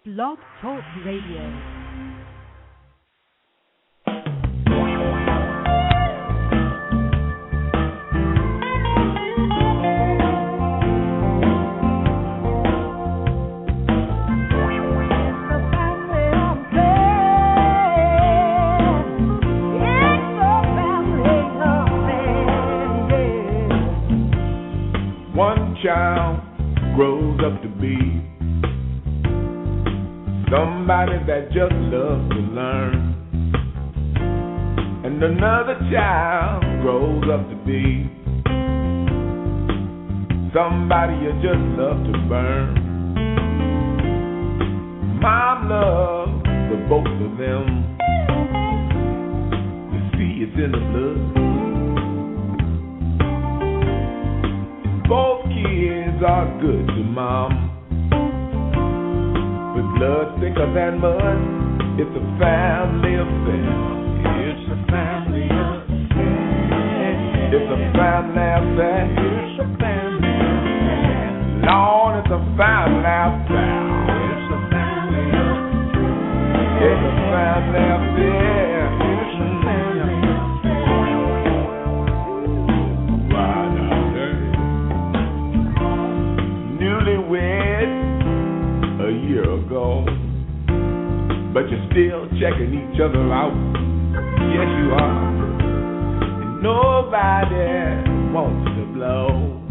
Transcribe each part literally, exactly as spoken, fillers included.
Blog Talk Radio. Child grows up to be somebody that just loves to learn, and another child grows up to be somebody you just love to burn. Mom loves the both of them. You see, it's in the blood. Both kids are good to mom, but blood's thicker than mud. It's a family affair. It's a family affair. It's a family affair. It's a family affair. Lord, it's a family affair. It's a family affair. It's a family affair. It's a family affair. Newlywed a year ago, but you're still checking each other out. Yes, you are. And nobody wants to blow,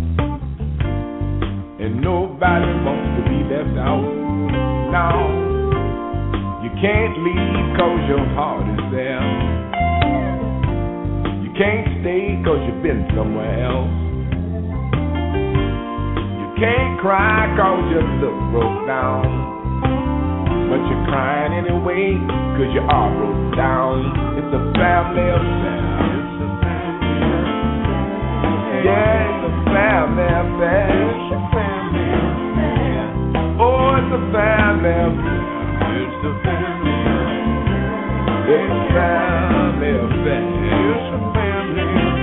and nobody wants to be left out. No, you can't leave cause your heart is there. You can't stay cause you've been somewhere else. Can't cry cause you look broke down, but you're crying anyway cause you are broke down. It's a family affair. It's a family affair. Yeah, it's a family affair. It's a family affair. Oh, it's a family affair. It's a family affair. It's a family affair. It's a family affair.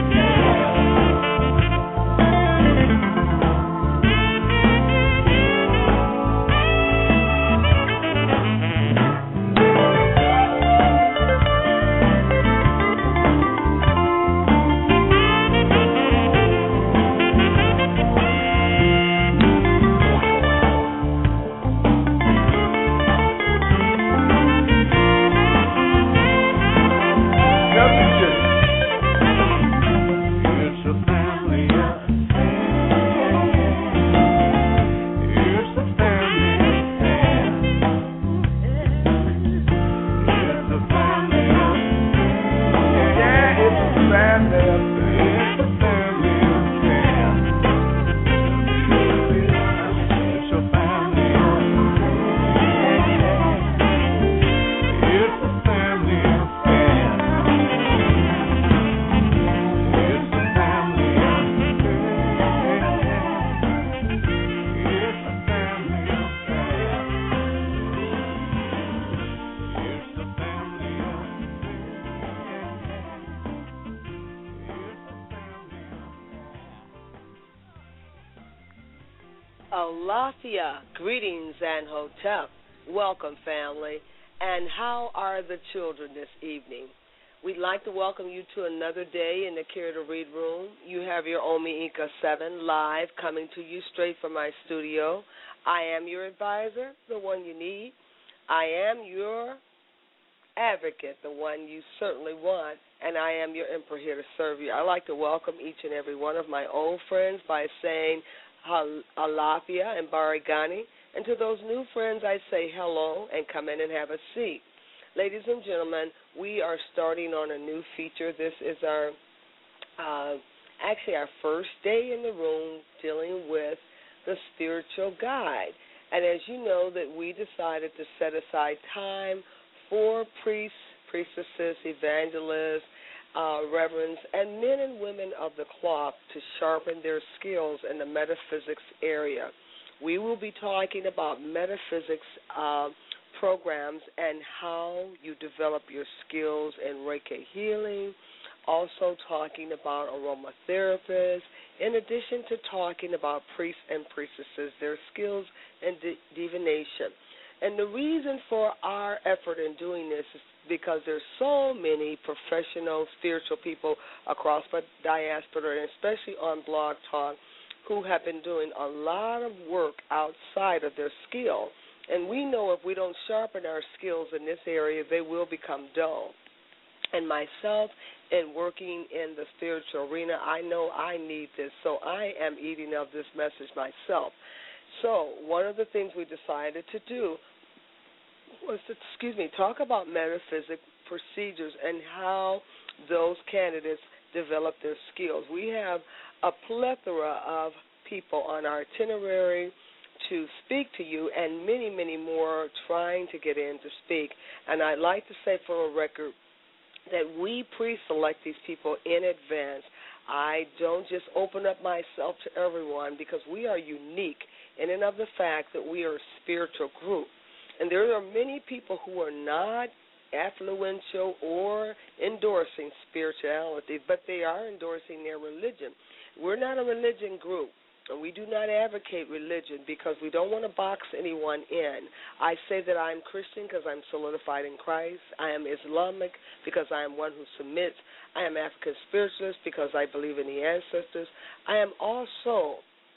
Alafia, greetings and hotep. Welcome, family. And how are the children this evening? We'd like to welcome you to another day in the Care to Read room. You have your Omi Inca seven live coming to you straight from my studio. I am your advisor, the one you need. I am your advocate, the one you certainly want, and I am your emperor here to serve you. I'd like to welcome each and every one of my old friends by saying Alafia and Barigani. And to those new friends, I say hello and come in and have a seat. Ladies and gentlemen, we are starting on a new feature. This is our, uh, actually our first day in the room dealing with the spiritual guide. And as you know, that we decided to set aside time for priests, priestesses, evangelists, Uh, reverends, and men and women of the cloth to sharpen their skills in the metaphysics area. We will be talking about metaphysics uh, programs and how you develop your skills in Reiki healing, also talking about aromatherapists, in addition to talking about priests and priestesses, their skills in di- divination. And the reason for our effort in doing this is because there's so many professional spiritual people across the diaspora, and especially on Blog Talk, who have been doing a lot of work outside of their skill. And we know if we don't sharpen our skills in this area, they will become dull. And myself, in working in the spiritual arena, I know I need this, so I am eating of this message myself. So one of the things we decided to do was to, excuse me, talk about metaphysic procedures and how those candidates develop their skills. We have a plethora of people on our itinerary to speak to you, and many, many more trying to get in to speak. And I'd like to say for a record that we pre-select these people in advance. I don't just open up myself to everyone because we are unique in and of the fact that we are a spiritual group. And there are many people who are not affluential or endorsing spirituality, but they are endorsing their religion. We're not a religion group, and we do not advocate religion because we don't want to box anyone in. I say that I'm Christian because I'm solidified in Christ. I am Islamic because I am one who submits. I am African spiritualist because I believe in the ancestors. I am also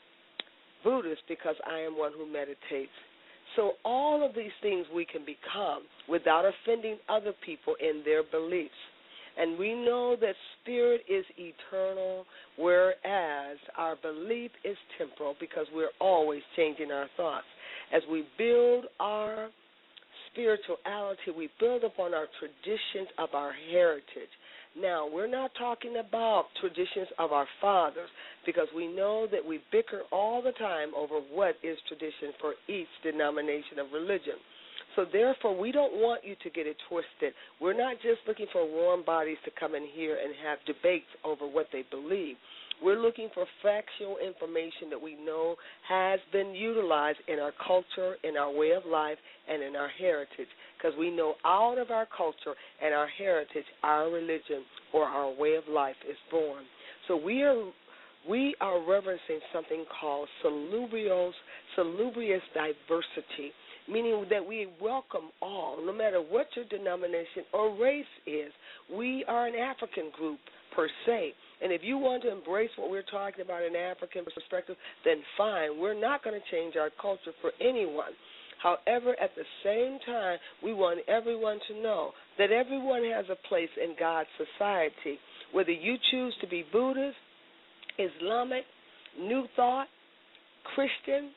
Buddhist because I am one who meditates. So all of these things we can become without offending other people in their beliefs. And we know that spirit is eternal, whereas our belief is temporal because we're always changing our thoughts. As we build our spirituality, we build upon our traditions of our heritage. Now, we're not talking about traditions of our fathers because we know that we bicker all the time over what is tradition for each denomination of religion. So, therefore, we don't want you to get it twisted. We're not just looking for warm bodies to come in here and have debates over what they believe. We're looking for factual information that we know has been utilized in our culture, in our way of life, and in our heritage, because we know out of our culture and our heritage, our religion or our way of life is born. So we are we are reverencing something called salubrious, salubrious diversity, meaning that we welcome all, no matter what your denomination or race is. We are an African group per se. And if you want to embrace what we're talking about in African perspective, then fine. We're not going to change our culture for anyone. However, at the same time, we want everyone to know that everyone has a place in God's society. Whether you choose to be Buddhist, Islamic, New Thought, Christian,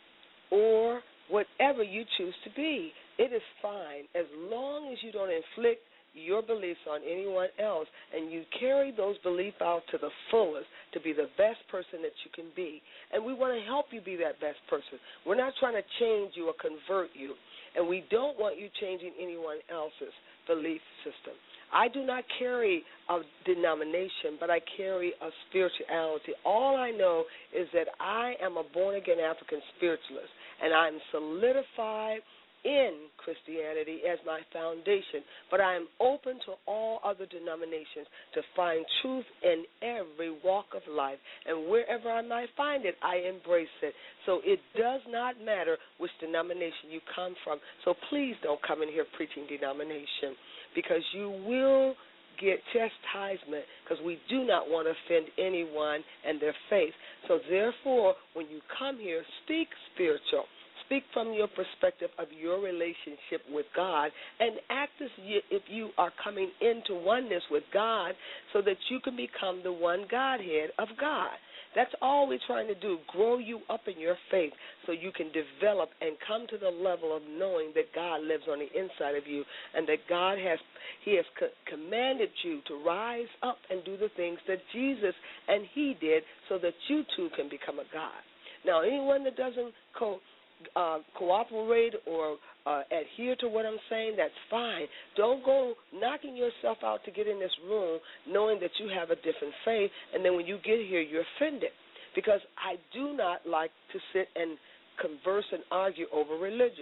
or whatever you choose to be, it is fine as long as you don't inflict your beliefs on anyone else, and you carry those beliefs out to the fullest to be the best person that you can be. And we want to help you be that best person. We're not trying to change you or convert you, and we don't want you changing anyone else's belief system. I do not carry a denomination, but I carry a spirituality. All I know is that I am a born-again African spiritualist, and I'm solidified in Christianity as my foundation, but I am open to all other denominations to find truth in every walk of life, and wherever I might find it, I embrace it. So it does not matter which denomination you come from, so please don't come in here preaching denomination, because you will get chastisement, because we do not want to offend anyone and their faith. So therefore, when you come here, speak spiritual. Speak from your perspective of your relationship with God, and act as if you are coming into oneness with God so that you can become the one Godhead of God. That's all we're trying to do, grow you up in your faith so you can develop and come to the level of knowing that God lives on the inside of you and that God has He has co- commanded you to rise up and do the things that Jesus and He did so that you too can become a God. Now, anyone that doesn't co- Uh, cooperate or uh, adhere to what I'm saying, that's fine. Don't go knocking yourself out to get in this room knowing that you have a different faith, and then when you get here, you're offended. Because I do not like to sit and converse and argue over religion.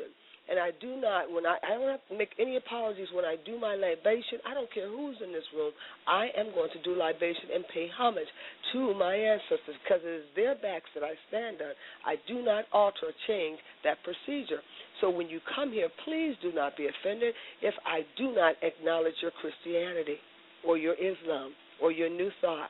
And I do not, when I, I don't have to make any apologies when I do my libation. I don't care who's in this room. I am going to do libation and pay homage to my ancestors because it is their backs that I stand on. I do not alter or change that procedure. So when you come here, please do not be offended if I do not acknowledge your Christianity or your Islam or your New Thought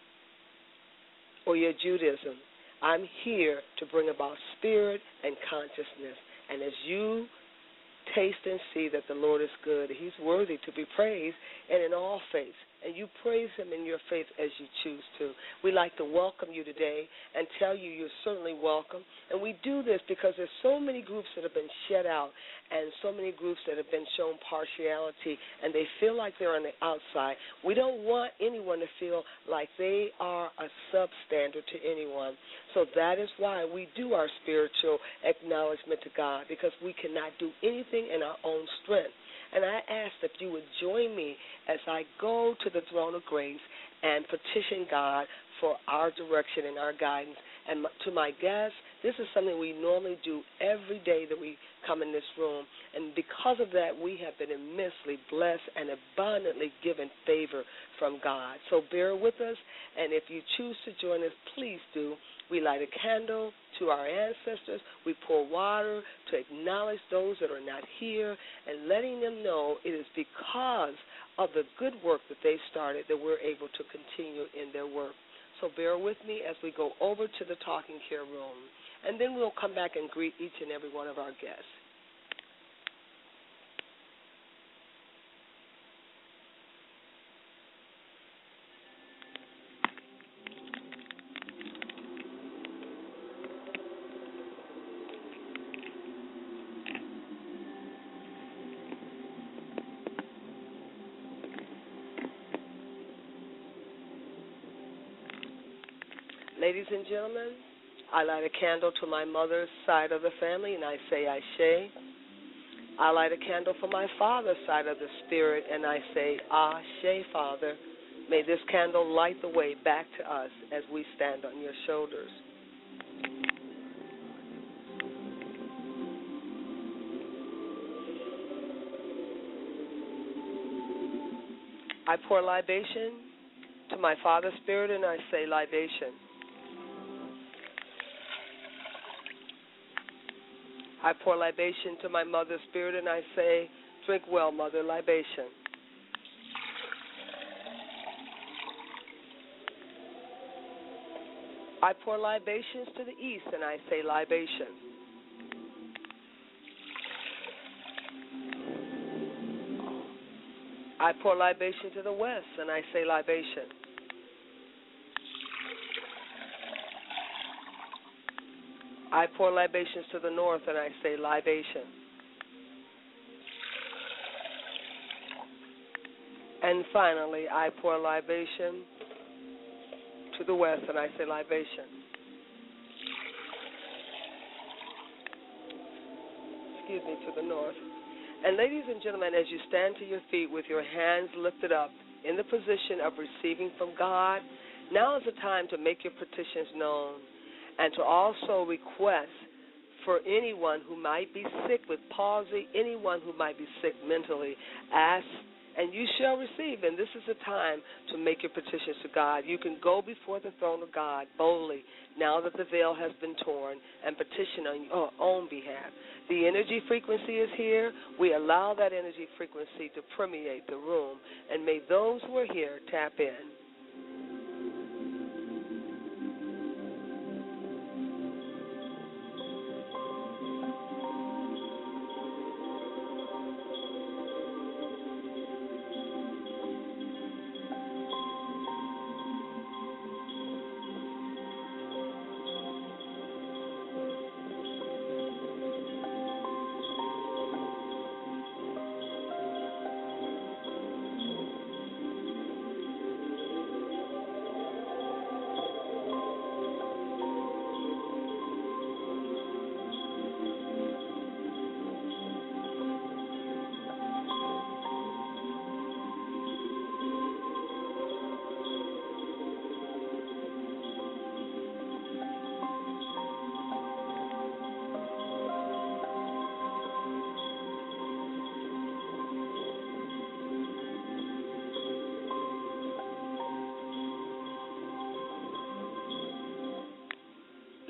or your Judaism. I'm here to bring about spirit and consciousness. And as you taste and see that the Lord is good, he's worthy to be praised, and in all faiths. And you praise him in your faith as you choose to. We'd like to welcome you today and tell you you're certainly welcome. And we do this because there's so many groups that have been shut out and so many groups that have been shown partiality, and they feel like they're on the outside. We don't want anyone to feel like they are a substandard to anyone. So that is why we do our spiritual acknowledgement to God, because we cannot do anything in our own strength. And I ask that you would join me as I go to the throne of grace and petition God for our direction and our guidance. And to my guests, this is something we normally do every day that we come in this room. And because of that, we have been immensely blessed and abundantly given favor from God. So bear with us, and if you choose to join us, please do. We light a candle to our ancestors. We pour water to acknowledge those that are not here and letting them know it is because of the good work that they started that we're able to continue in their work. So bear with me as we go over to the talking care room, and then we'll come back and greet each and every one of our guests. Ladies and gentlemen, I light a candle to my mother's side of the family, and I say Ashe. I light a candle for my father's side of the spirit, and I say Ashe, Father. May this candle light the way back to us as we stand on your shoulders. I pour libation to my father's spirit, and I say libation. I pour libation to my mother's spirit, and I say, drink well, mother, libation. I pour libations to the east, and I say libation. I pour libation to the west, and I say libation. I pour libations to the north, and I say libation. And finally, I pour libation to the west, and I say libation. Excuse me, to the north. And ladies and gentlemen, as you stand to your feet with your hands lifted up in the position of receiving from God, now is the time to make your petitions known, and to also request for anyone who might be sick with palsy, anyone who might be sick mentally. Ask, and you shall receive. And this is the time to make your petitions to God. You can go before the throne of God boldly now that the veil has been torn and petition on your own behalf. The energy frequency is here. We allow that energy frequency to permeate the room, and may those who are here tap in.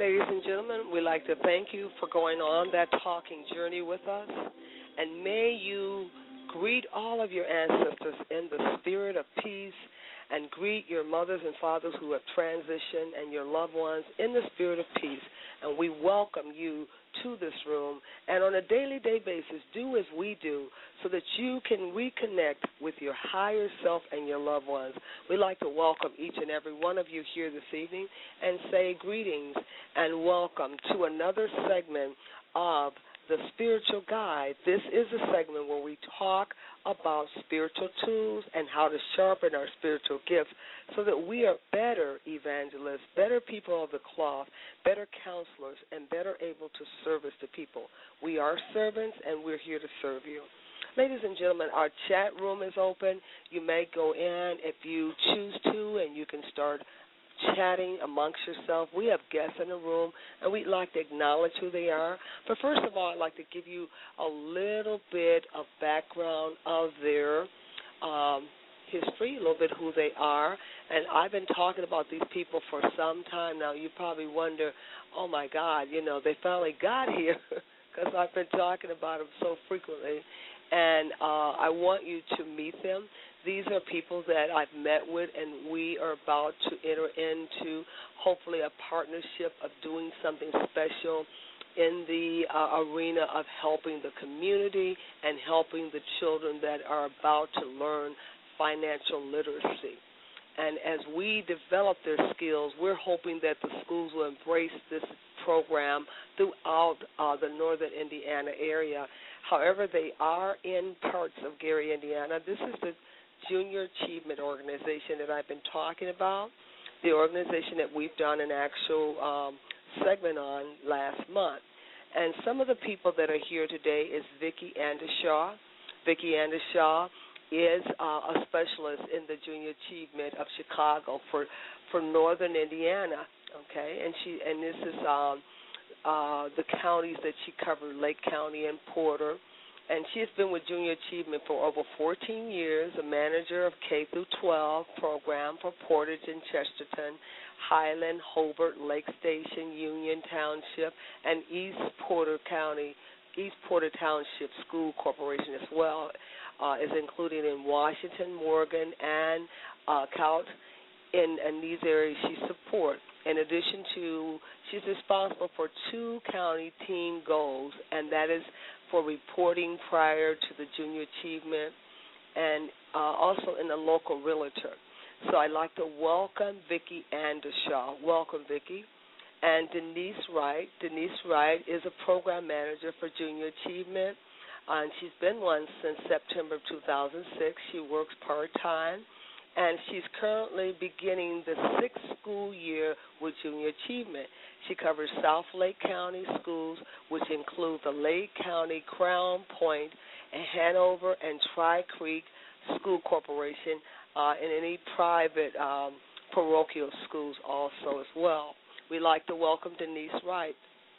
Ladies and gentlemen, we'd like to thank you for going on that talking journey with us, and may you greet all of your ancestors in the spirit of peace, and greet your mothers and fathers who have transitioned and your loved ones in the spirit of peace. And we welcome you to this room, and on a daily day basis, do as we do so that you can reconnect with your higher self and your loved ones. We'd like to welcome each and every one of you here this evening and say greetings and welcome to another segment of The Spiritual Guide. This is a segment where we talk about spiritual tools and how to sharpen our spiritual gifts so that we are better evangelists, better people of the cloth, better counselors, and better able to service the people. We are servants, and we're here to serve you. Ladies and gentlemen, our chat room is open. You may go in if you choose to, and you can start chatting amongst yourself. We have guests in the room, and we'd like to acknowledge who they are. But first of all, I'd like to give you a little bit of background of their um, history, a little bit who they are. And I've been talking about these people for some time now. You probably wonder, oh, my God, you know, they finally got here because I've been talking about them so frequently. And uh, I want you to meet them. These are people that I've met with, and we are about to enter into, hopefully, a partnership of doing something special in the uh, arena of helping the community and helping the children that are about to learn financial literacy. And as we develop their skills, we're hoping that the schools will embrace this program throughout uh, the northern Indiana area. However, they are in parts of Gary, Indiana. This is the Junior Achievement Organization that I've been talking about, the organization that we've done an actual um, segment on last month. And some of the people that are here today is Vicki Andershaw. Vicki Andershaw is uh, a specialist in the Junior Achievement of Chicago for, for northern Indiana, okay? And she and this is um, uh, the counties that she covered, Lake County and Porter. And she has been with Junior Achievement for over fourteen years, a manager of K through twelve program for Portage and Chesterton, Highland, Hobart, Lake Station, Union Township, and East Porter County, East Porter Township School Corporation as well, uh, is included in Washington, Morgan, and uh, Cout. In, in these areas she supports. In addition to, she's responsible for two county team goals, and that is for reporting prior to the Junior Achievement and uh, also in the local realtor. So I'd like to welcome Vicki Andershaw. Welcome, Vicki. And Denise Wright. Denise Wright is a program manager for Junior Achievement, uh, and she's been one since September of two thousand six. She works part-time, and she's currently beginning the sixth school year with Junior Achievement. She covers South Lake County schools, which include the Lake County, Crown Point, and Hanover and Tri-Creek School Corporation, uh, and any private um, parochial schools also as well. We'd like to welcome Denise Wright.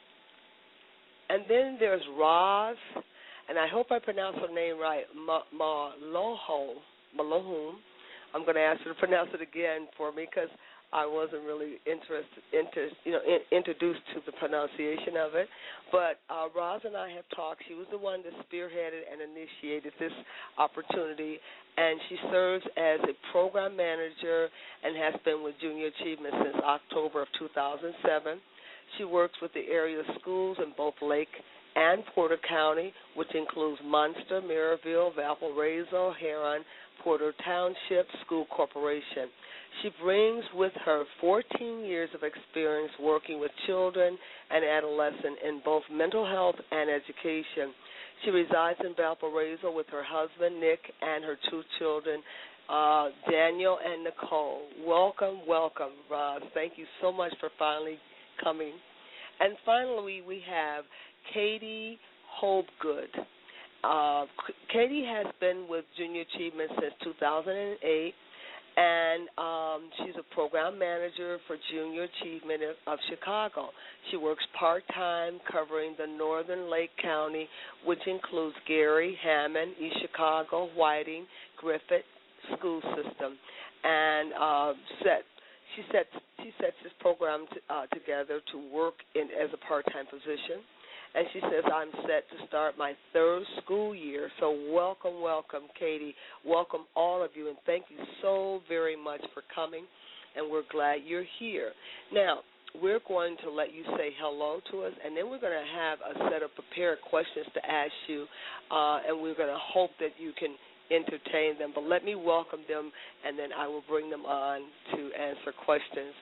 And then there's Roz, and I hope I pronounced her name right, Maloho, Malohum. I'm going to ask her to pronounce it again for me because I wasn't really interested, inter, you know, in, introduced to the pronunciation of it. But uh, Roz and I have talked. She was the one that spearheaded and initiated this opportunity, and she serves as a program manager and has been with Junior Achievement since October of two thousand seven. She works with the area schools in both Lake and Porter County, which includes Munster, Maryville, Valparaiso, Heron, Porter Township School Corporation. She brings with her fourteen years of experience working with children and adolescents in both mental health and education. She resides in Valparaiso with her husband, Nick, and her two children, uh, Daniel and Nicole. Welcome, welcome, Roz. Thank you so much for finally coming. And finally, we have Katie Hopegood. Uh, Katie has been with Junior Achievement since two thousand eight, and um, she's a program manager for Junior Achievement of, of Chicago. She works part-time covering the northern Lake County, which includes Gary, Hammond, East Chicago, Whiting, Griffith school system, and uh, set. She sets she sets this program to, uh, together to work in as a part-time position. And she says, I'm set to start my third school year. So welcome, welcome, Katie. Welcome all of you, and thank you so very much for coming, and we're glad you're here. Now, we're going to let you say hello to us, and then we're going to have a set of prepared questions to ask you, uh, and we're going to hope that you can entertain them. But let me welcome them, and then I will bring them on to answer questions.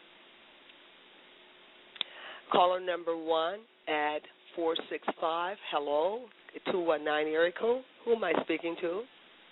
Caller number one at four six five, hello, two one nine area code. Who am I speaking to?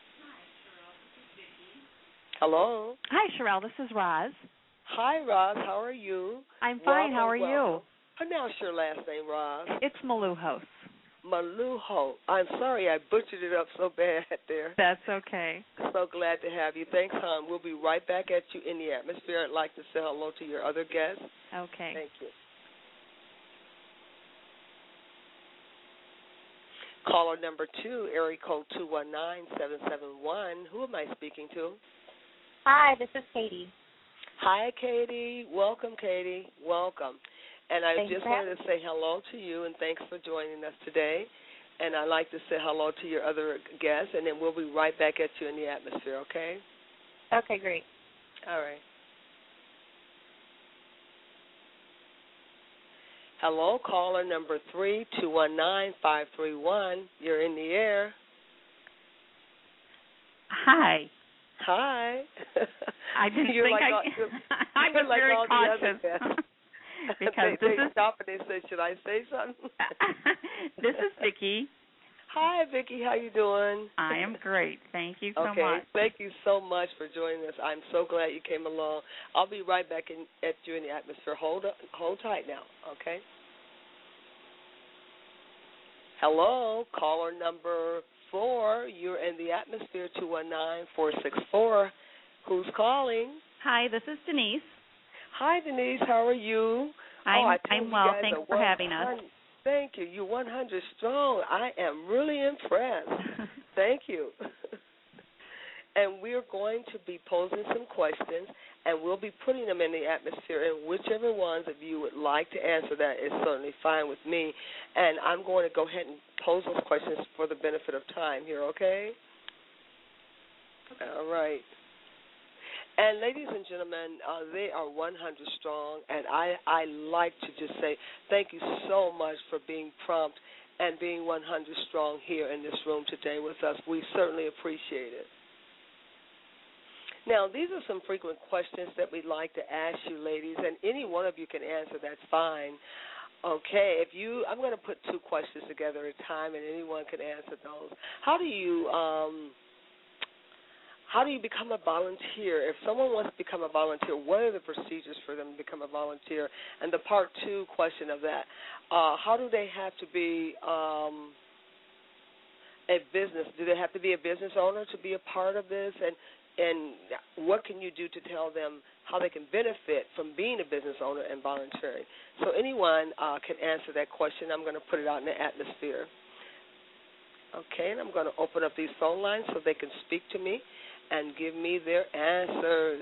Hello. Hi, Sherelle. This is Roz. Hi, Roz. How are you? I'm fine. Welcome, How are welcome. you? Pronounce your last name, Roz. It's Maluhos. Maluho. I'm sorry I butchered it up so bad there. That's okay. So glad to have you. Thanks, hon. We'll be right back at you in the atmosphere. I'd like to say hello to your other guests. Okay. Thank you. Caller number two, area code two one nine, seven seven one. Who am I speaking to? Hi, this is Katie. Hi, Katie. Welcome, Katie. Welcome. And I Thanks just for wanted to say hello to you, and thanks for joining us today. And I'd like to say hello to your other guests, and then we'll be right back at you in the atmosphere, okay? Okay, great. All right. Hello, caller number three, two one nine, five three one. You're in the air. Hi. Hi. I didn't you're think like I all, could. I was like very all cautious. the other because they, this they is stop and they say, should I say something? This is Vicki. Hi, Vicki. How you doing? I am great. Thank you so okay. much. Thank you so much for joining us. I'm so glad you came along. I'll be right back in, at you in the atmosphere. Hold up, hold tight now, okay? Hello, caller number four. You're in the atmosphere, two one nine, four six four. Who's calling? Hi, this is Denise. Hi, Denise. How are you? I'm, oh, I I'm well. Thanks for one, having us. Thank you. You're one hundred strong. I am really impressed. Thank you. And we're going to be posing some questions, and we'll be putting them in the atmosphere, and whichever ones of you would like to answer that is certainly fine with me. And I'm going to go ahead and pose those questions for the benefit of time here, okay? All right. And ladies and gentlemen, uh, they are one hundred strong, and I, I like to just say thank you so much for being prompt and being one hundred strong here in this room today with us. We certainly appreciate it. Now, these are some frequent questions that we'd like to ask you, ladies, and any one of you can answer. That's fine. Okay, if you, I'm going to put two questions together at a time, and anyone can answer those. How do you, um, how do you become a volunteer? If someone wants to become a volunteer, what are the procedures for them to become a volunteer? And the part two question of that, uh, how do they have to be um, a business? Do they have to be a business owner to be a part of this? And And what can you do to tell them how they can benefit from being a business owner and volunteering? So anyone uh, can answer that question. I'm going to put it out in the atmosphere. Okay, and I'm going to open up these phone lines so they can speak to me and give me their answers.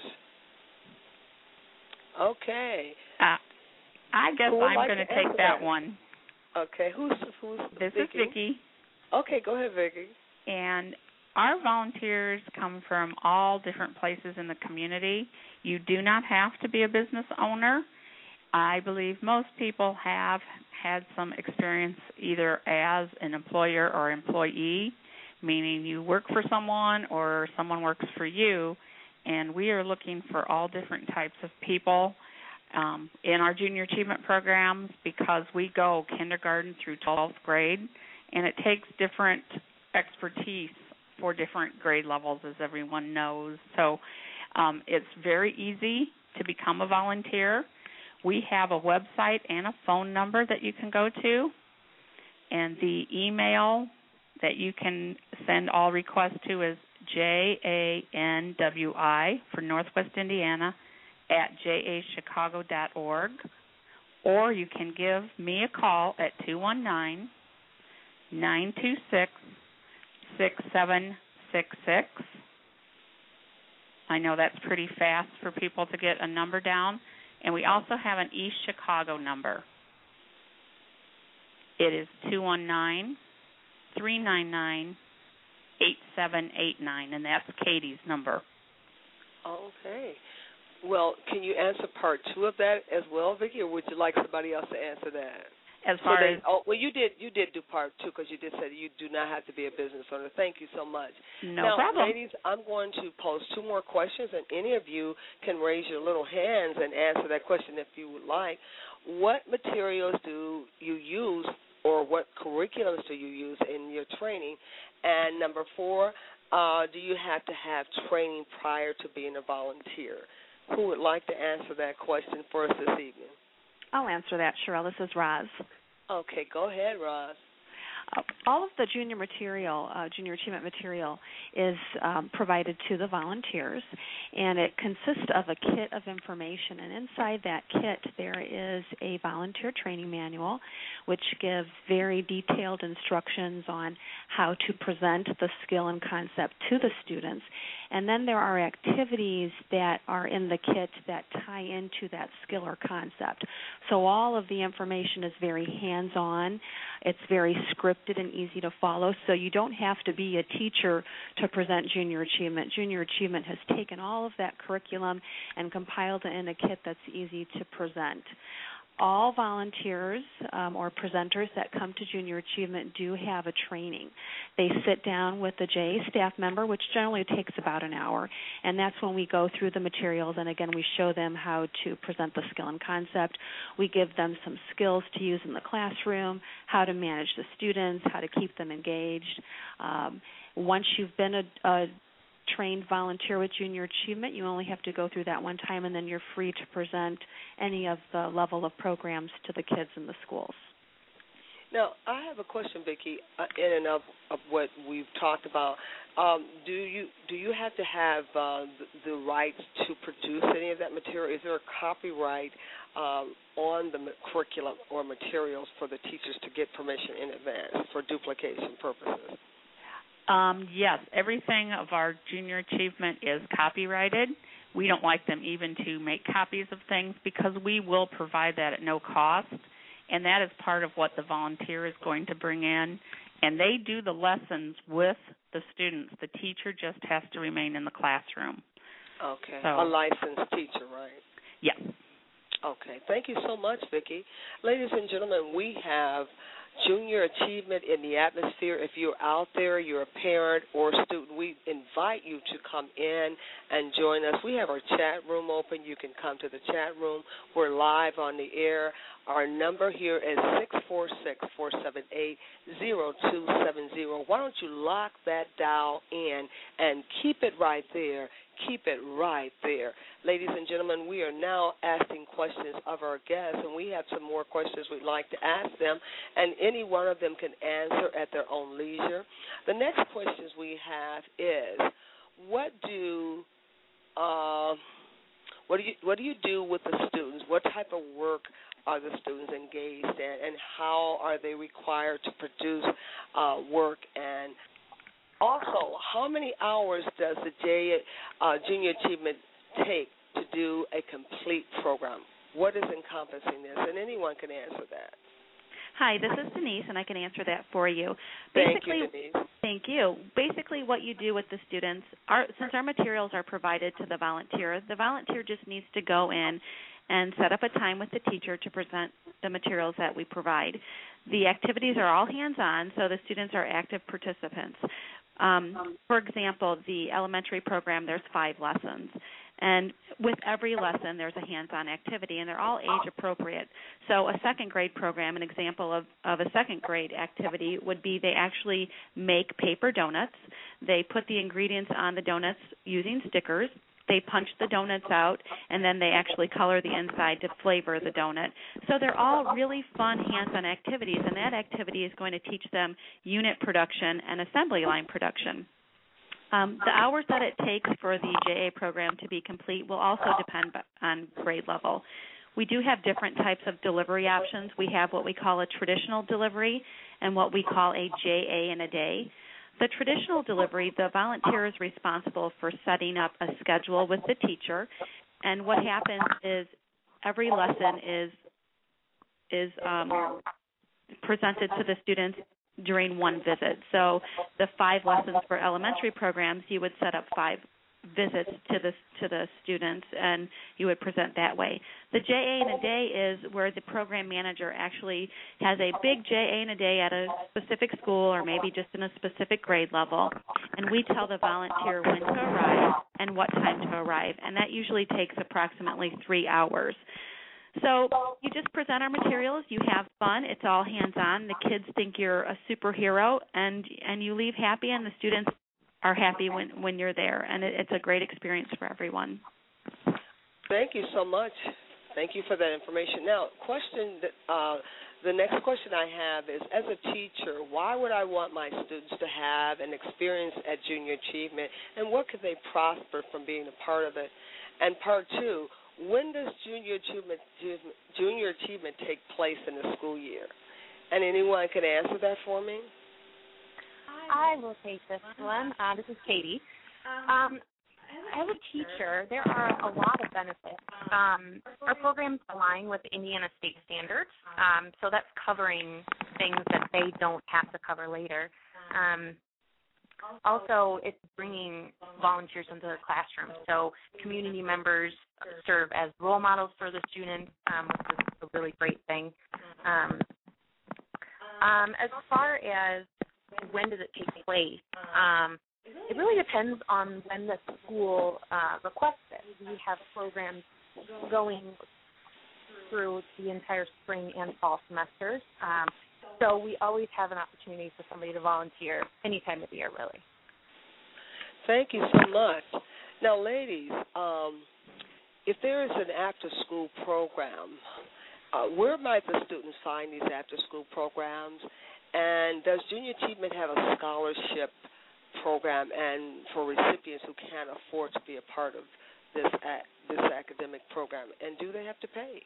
Okay. Uh, I guess Who would I'm like going to to take answer that that? one. Okay, who's who's This speaking? is Vicki. Okay, go ahead, Vicki. And our volunteers come from all different places in the community. You do not have to be a business owner. I believe most people have had some experience either as an employer or employee, meaning you work for someone or someone works for you, and we are looking for all different types of people um, in our junior achievement programs because we go kindergarten through twelfth grade, and it takes different expertise for different grade levels, as everyone knows. So um, it's very easy to become a volunteer. We have a website and a phone number that you can go to, and the email that you can send all requests to is J A N W I for Northwest Indiana at j a chicago dot org, or you can give me a call at two one nine, nine two six, six seven six six. I know that's pretty fast for people to get a number down. And we also have an East Chicago number. It is two one nine, three nine nine, eight seven eight nine, and that's Katie's number. Okay. Well, can you answer part two of that as well, Vicki, or would you like somebody else to answer that? As far so they, as oh, well, you did you did do part two because you did say you do not have to be a business owner. Thank you so much. No now, problem. Ladies, I'm going to pose two more questions, and any of you can raise your little hands and answer that question if you would like. What materials do you use, or what curriculums do you use in your training? And number four, uh, do you have to have training prior to being a volunteer? Who would like to answer that question for us this evening? I'll answer that, Cheryl. This is Roz. Okay, go ahead, Roz. Uh, all of the junior material, uh, junior achievement material, is um, provided to the volunteers, and it consists of a kit of information. And inside that kit, there is a volunteer training manual, which gives very detailed instructions on how to present the skill and concept to the students. And then there are activities that are in the kit that tie into that skill or concept. So all of the information is very hands-on. It's very scripted and easy to follow, so you don't have to be a teacher to present Junior Achievement. Junior Achievement has taken all of that curriculum and compiled it in a kit that's easy to present. All volunteers um, or presenters that come to Junior Achievement do have a training. They sit down with the J A staff member, which generally takes about an hour, and that's when we go through the materials, and again, we show them how to present the skill and concept. We give them some skills to use in the classroom, how to manage the students, how to keep them engaged. Um, once you've been a, a trained volunteer with Junior Achievement, you only have to go through that one time, and then you're free to present any of the level of programs to the kids in the schools. Now, I have a question, Vicki, uh, in and of, of what we've talked about. Um, do you do you have to have uh, the, the rights to produce any of that material? Is there a copyright um, on the curriculum or materials for the teachers to get permission in advance for duplication purposes? Um, yes, everything of our Junior Achievement is copyrighted. We don't like them even to make copies of things because we will provide that at no cost, and that is part of what the volunteer is going to bring in. And they do the lessons with the students. The teacher just has to remain in the classroom. Okay, so, a licensed teacher, right? Yes. Okay, thank you so much, Vicki. Ladies and gentlemen, we have Junior Achievement in the atmosphere. If you're out there, you're a parent or a student, we invite you to come in and join us. We have our chat room open. You can come to the chat room. We're live on the air. Our number here is six four six, four seven eight, zero two seven zero. Why don't you lock that dial in and keep it right there. Keep it right there. Ladies and gentlemen, we are now asking questions of our guests, and we have some more questions we'd like to ask them, and any one of them can answer at their own leisure. The next questions we have is, what do uh, what do you what do you do with the students? What type of work are the students engaged in, and how are they required to produce uh, work? And also, how many hours does the J, uh, Junior Achievement take to do a complete program? What is encompassing this? And anyone can answer that. Hi, this is Denise, and I can answer that for you. Thank Basically, you, Denise. Thank you. Basically, what you do with the students, are, since our materials are provided to the volunteer, the volunteer just needs to go in and set up a time with the teacher to present the materials that we provide. The activities are all hands-on, so the students are active participants. Um, for example, the elementary program, there's five lessons. And with every lesson, there's a hands-on activity, and they're all age-appropriate. So a second grade program, an example of, of a second grade activity would be they actually make paper donuts. They put the ingredients on the donuts using stickers. They punch the donuts out, and then they actually color the inside to flavor the donut. So they're all really fun hands-on activities, and that activity is going to teach them unit production and assembly line production. Um, the hours that it takes for the J A program to be complete will also depend on grade level. We do have different types of delivery options. We have what we call a traditional delivery and what we call a J A in a day. The traditional delivery, the volunteer is responsible for setting up a schedule with the teacher, and what happens is every lesson is is um, presented to the students during one visit. So the five lessons for elementary programs, you would set up five visits to the to the students, and you would present that way. The J A in a day is where the program manager actually has a big J A in a day at a specific school or maybe just in a specific grade level, and we tell the volunteer when to arrive and what time to arrive, and that usually takes approximately three hours. So you just present our materials, you have fun, it's all hands-on, the kids think you're a superhero, and and you leave happy, and the students are happy when, when you're there, and it, it's a great experience for everyone. Thank you so much. Thank you for that information. Now, question that, uh, the next question I have is, as a teacher, why would I want my students to have an experience at Junior Achievement, and what could they prosper from being a part of it? And part two, when does Junior Achievement, Junior Achievement take place in the school year? And anyone can answer that for me? I will take this one. Uh, this is Katie. Um, as a teacher, there are a lot of benefits. Um, our programs align with Indiana state standards, um, so that's covering things that they don't have to cover later. Um, also, it's bringing volunteers into the classroom, so community members serve as role models for the students, um, which is a really great thing. Um, um, as far as when does it take place? Um, it really depends on when the school uh, requests it. We have programs going through the entire spring and fall semesters, um, so we always have an opportunity for somebody to volunteer any time of the year, really. Thank you so much. Now, ladies, um, if there is an after-school program, uh, where might the students find these after-school programs? And does Junior Achievement have a scholarship program and for recipients who can't afford to be a part of this this academic program? And do they have to pay?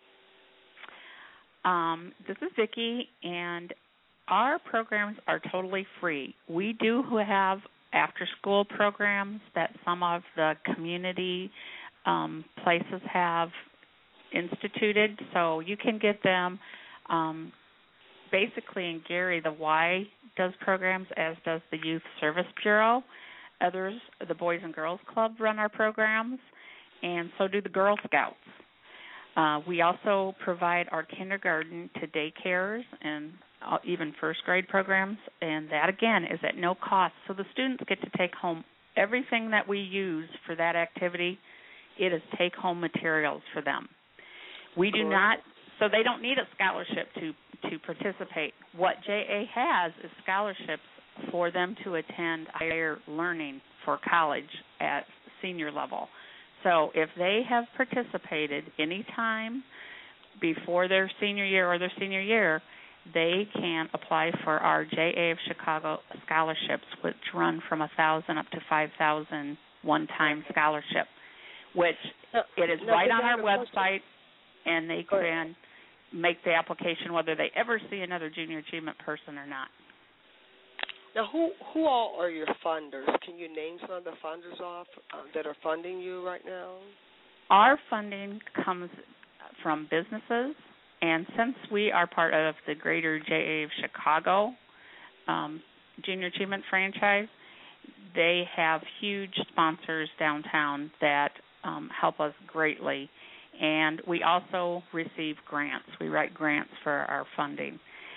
Um, this is Vicki, and our programs are totally free. We do have after-school programs that some of the community um, places have instituted, so you can get them. Um, Basically, in Gary, the Y does programs, as does the Youth Service Bureau. Others, the Boys and Girls Club, run our programs, and so do the Girl Scouts. Uh, we also provide our kindergarten to daycares and uh, even first grade programs, and that, again, is at no cost. So the students get to take home everything that we use for that activity. It is take-home materials for them. We do not, so they don't need a scholarship to to participate. What J A has is scholarships for them to attend higher learning for college at senior level. So if they have participated any time before their senior year or their senior year, they can apply for our J A of Chicago scholarships, which run from one thousand dollars up to five thousand dollars one-time scholarship, which no, it is no, right on our website, and they Go can ahead. make the application whether they ever see another Junior Achievement person or not. Now, who who all are your funders? Can you name some of the funders off uh, that are funding you right now? Our funding comes from businesses, and since we are part of the greater J A of Chicago um, Junior Achievement franchise, they have huge sponsors downtown that um, help us greatly. And we also receive grants. We write grants for our funding,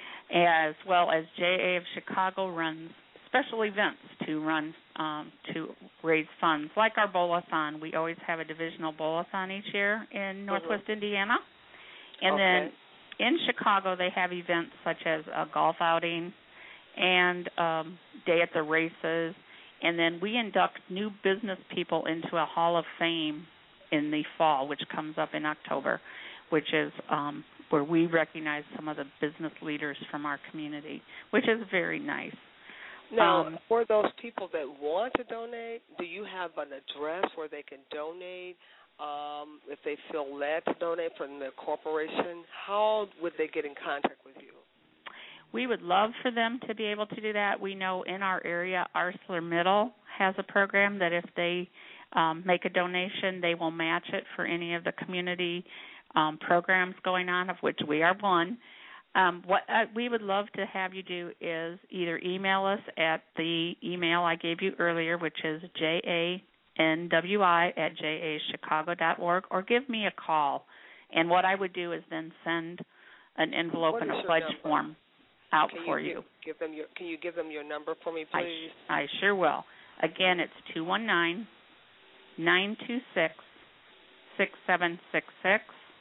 as well as J A of Chicago runs special events to run um, to raise funds, like our bowl-a-thon. We always have a divisional bowl-a-thon each year in Northwest mm-hmm. Indiana. And okay. then in Chicago, they have events such as a golf outing and um, day at the races. And then we induct new business people into a Hall of Fame in the fall, which comes up in October, which is um, where we recognize some of the business leaders from our community, which is very nice. Now, um, for those people that want to donate, do you have an address where they can donate um, if they feel led to donate from the corporation? How would they get in contact with you? we would love for them to be able to do that. We know in our area, Arsler Middle has a program that if they um, make a donation, they will match it for any of the community um, programs going on, of which we are one. Um, what uh, we would love to have you do is either email us at the email I gave you earlier, which is J A N W I at J A Chicago dot org, or give me a call. And what I would do is then send an envelope and a pledge number? form out can for you. you. Give, give them your, can you give them your number for me, I, please? I sure will. Again, it's two one nine, nine two six, six seven six six.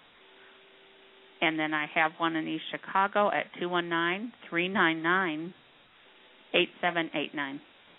And then I have one in East Chicago at two one nine, three nine nine, eight seven eight nine.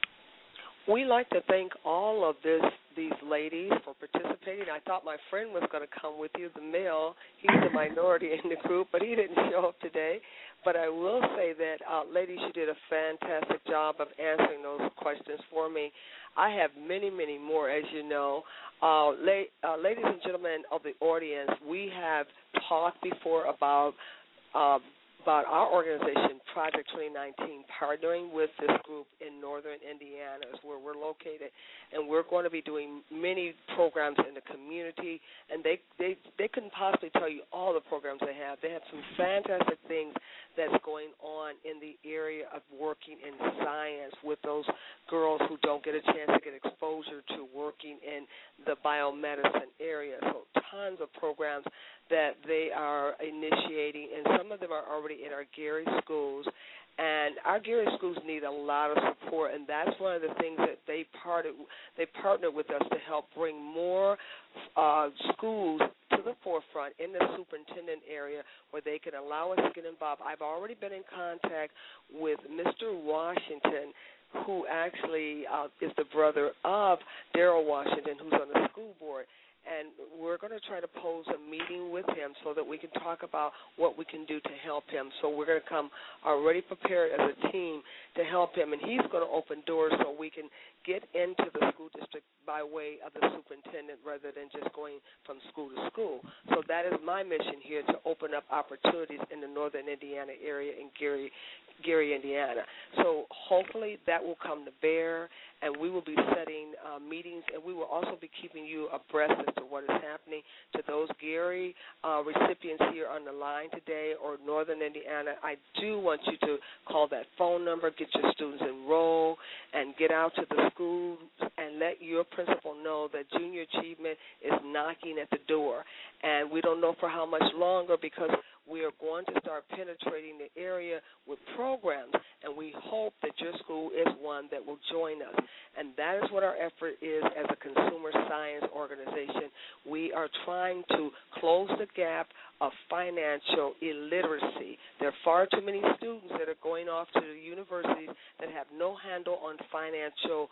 We like to thank all of this, these ladies for participating. I thought my friend was going to come with you, the male. He's the minority in the group, but he didn't show up today. But I will say that, uh, ladies, you did a fantastic job of answering those questions for me. I have many, many more, as you know. Uh, la- uh, ladies and gentlemen of the audience, we have talked before about uh, about our organization, Project twenty nineteen, partnering with this group in northern Indiana, is where we're located, and we're going to be doing many programs in the community, and they, they, they couldn't possibly tell you all the programs they have. They have some fantastic things that's going on in the area of working in science with those girls who don't get a chance to get exposure to working in the biomedicine area. So tons of programs that they are initiating, and some of them are already in our Gary schools. And our Gary schools need a lot of support, and that's one of the things that they parted, they partnered with us to help bring more uh, schools to the forefront in the superintendent area where they can allow us to get involved. I've already been in contact with Mister Washington, who actually uh, is the brother of Darrell Washington, who's on the school board. And we're going to try to pose a meeting with him so that we can talk about what we can do to help him. So we're going to come already prepared as a team to help him, and he's going to open doors so we can get into the school district by way of the superintendent rather than just going from school to school. So that is my mission here, to open up opportunities in the northern Indiana area in Gary, Gary, Indiana. So hopefully that will come to bear, and we will be setting uh, meetings, and we will also be keeping you abreast as to what is happening. To those Gary uh, recipients here on the line today or northern Indiana, I do want you to call that phone number, get your students enrolled, and get out to the schools and let your principal know that junior achievement is knocking at the door. And we don't know for how much longer, because we are going to start penetrating the area with programs, and we hope that your school is one that will join us. And that is what our effort is as a consumer science organization. We are trying to close the gap of financial illiteracy. There are far too many students that are going off to the universities that have no handle on financial,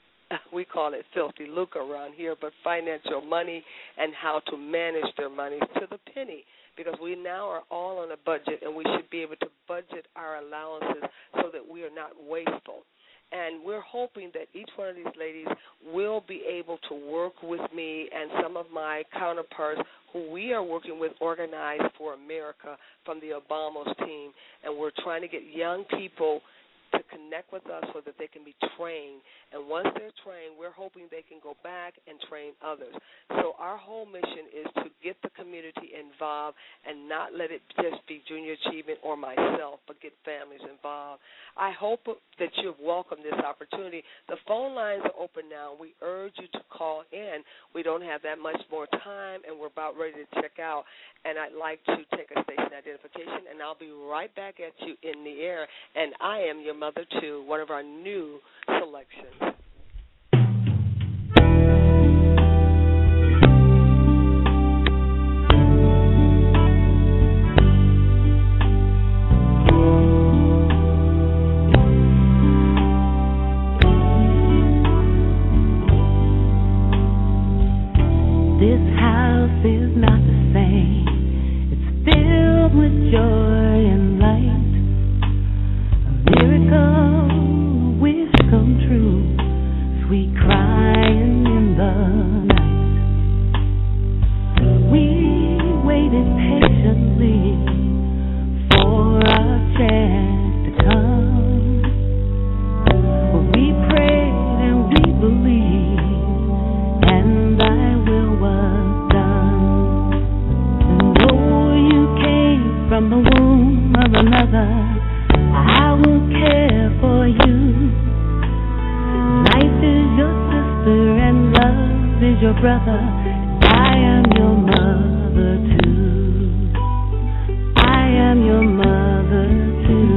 we call it filthy lucre around here, but financial money and how to manage their money to the penny, because we now are all on a budget, and we should be able to budget our allowances so that we are not wasteful. And we're hoping that each one of these ladies will be able to work with me and some of my counterparts who we are working with, Organized for America, from the Obama's team, and we're trying to get young people to connect with us so that they can be trained. And once they're trained, we're hoping they can go back and train others. So our whole mission is to get the community involved and not let it just be junior achievement or myself, but get families involved. I hope that you've welcomed this opportunity. The phone lines are open now. We urge you to call in. We don't have that much more time, and we're about ready to check out. And I'd like to take a station identification, and I'll be right back at you in the air. And I am your mother, too, one of our new selections. This house is not the same. It's filled with joy and light. A miracle, a wish come true. is your brother, and I am your mother too. I am your mother too.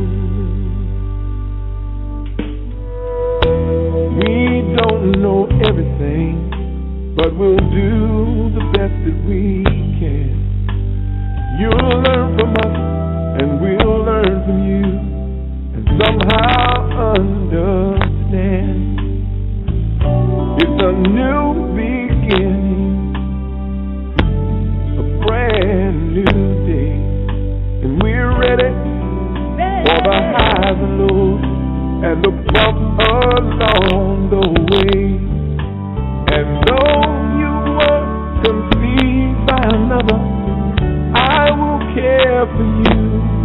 We don't know everything, but we'll do the best that we can. You'll learn from us, and we'll learn from you, and somehow understand. It's a new beginning, a brand new day, and we're ready for the highs and lows and the bumps along the way. And though you were conceived by another, I will care for you.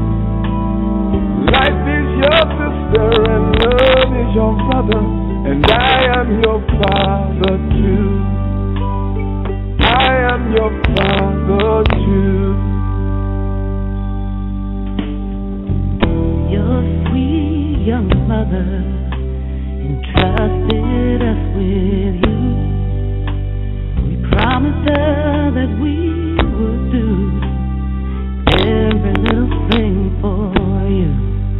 Life is your sister and love is your brother, and I am your father too. I am your father too. Your sweet young mother entrusted us with you. We promised her that we would do every little thing for you.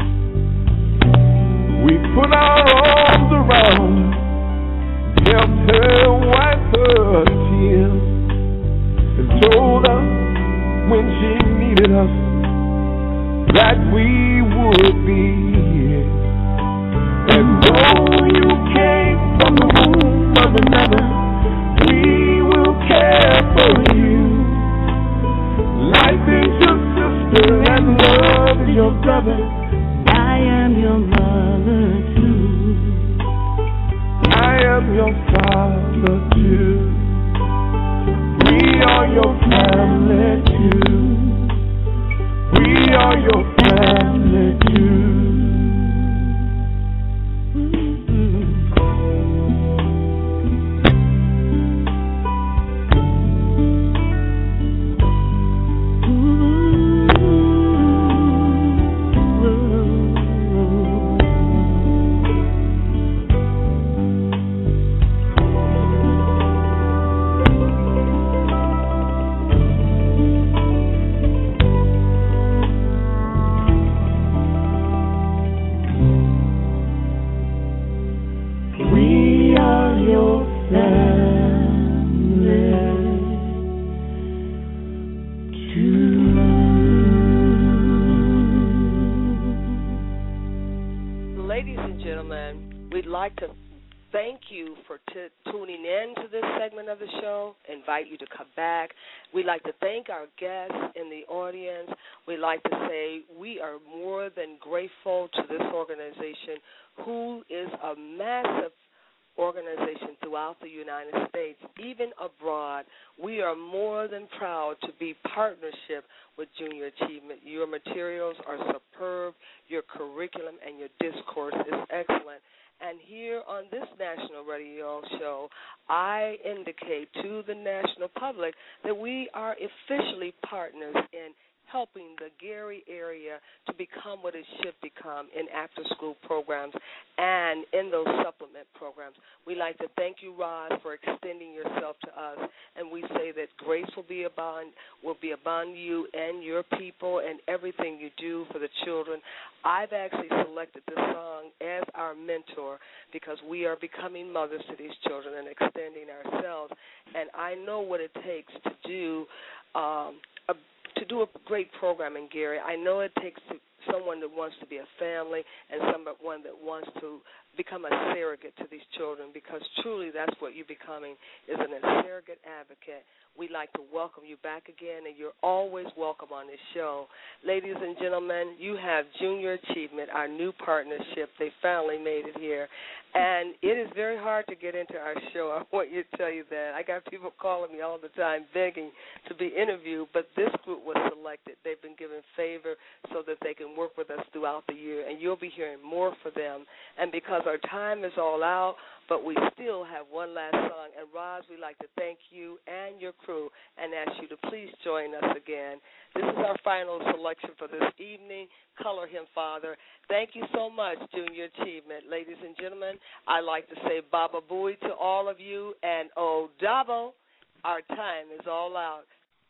We put our arms around, helped her wipe her tears, and told her when she needed us that we would be here. And though you came from the womb of another, we will care for you. Life is your sister and love is your brother. I am your mother too. I am your father too. We are your family too. We are your family too. You to come back. We'd like to thank our guests in the audience. We'd like to say we are more than grateful to this organization, who is a massive organization throughout the United States, even abroad. We are more than proud to be partnership with Junior Achievement. Your materials are superb. Your curriculum and your discourse is excellent. And here on this national radio show, I indicate to the national public that we are officially partners in helping the Gary area to become what it should become in after-school programs and in those supplement programs. We'd like to thank you, Roz, for extending yourself to us, and we say that grace will be upon, will be upon you and your people and everything you do for the children. I've actually selected this song as our mentor because we are becoming mothers to these children and extending ourselves, and I know what it takes to do um, a to do a great program in Gary. I know it takes to, someone that wants to be a family and someone that wants to become a surrogate to these children, because truly that's what you're becoming, is an surrogate advocate. We'd like to welcome you back again, and you're always welcome on this show. Ladies and gentlemen, you have Junior Achievement, our new partnership. They finally made it here. And it is very hard to get into our show. I want you to tell you that. I got people calling me all the time begging to be interviewed, but this group was selected. They've been given favor so that they can work with us throughout the year, and you'll be hearing more from them. And because our time is all out, but we still have one last song. And, Roz, we'd like to thank you and your crew and ask you to please join us again. This is our final selection for this evening, Color Him Father. Thank you so much, Junior Achievement. Ladies and gentlemen, I'd like to say Baba Booey to all of you, and oh, Dabo, our time is all out.